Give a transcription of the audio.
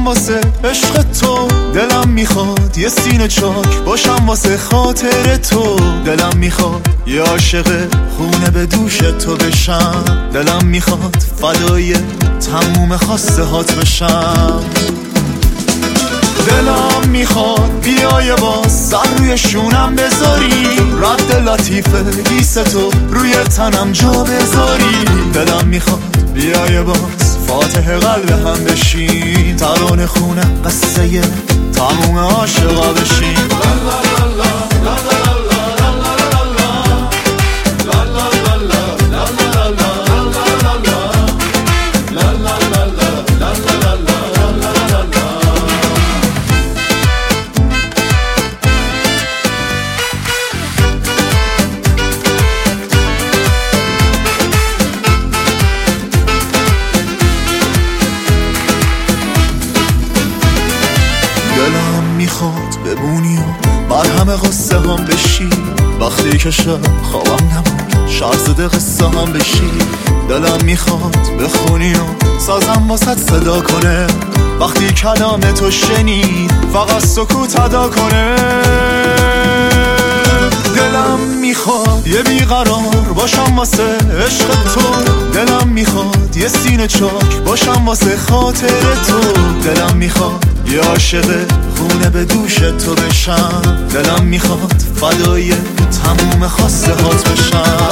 واسه عشق تو، دلم میخواد یه سینه چاک باشم واسه خاطر تو. دلم میخواد یه عاشق خونه به دوش تو بشم، دلم میخواد فدای تموم خواسته هات بشم. دلم میخواد بیای باز سر روی شونم بذاری، رد لطیفه گیس تو روی تنم جا بذاری. دلم میخواد بیای باز فاتح قلب هم بشین، ترانه خونه قصه تموم عاشقا بشین. دلم میخواد ببونی و بر همه قصه هم بشی، وقتی که شب خوابم نبود شرزده قصه هم بشی. دلم میخواد بخونی و سازم واسه صدا کنه، وقتی کلام تو شنید فقط سکوت ادا کنه. دلم میخواد یه بیقرار باشم واسه عشق تو، دلم میخواد یه سینه چاک باشم واسه خاطر تو. دلم میخواد یه عاشق خونه به دوش تو بشم، دلم میخواد فدای تموم خواسته هات بشم.